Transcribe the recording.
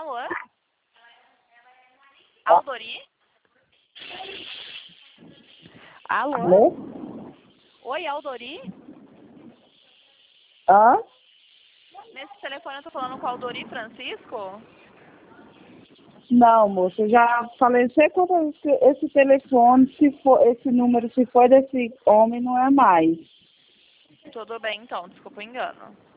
Alô? Aldori? Alô? Alô? Oi, Aldori? Hã? Nesse telefone eu tô falando com o Aldori Francisco? Não, moça, eu já falei, sei quanto esse telefone, se for, esse número, se for desse homem, não é mais. Tudo bem então, desculpa o engano.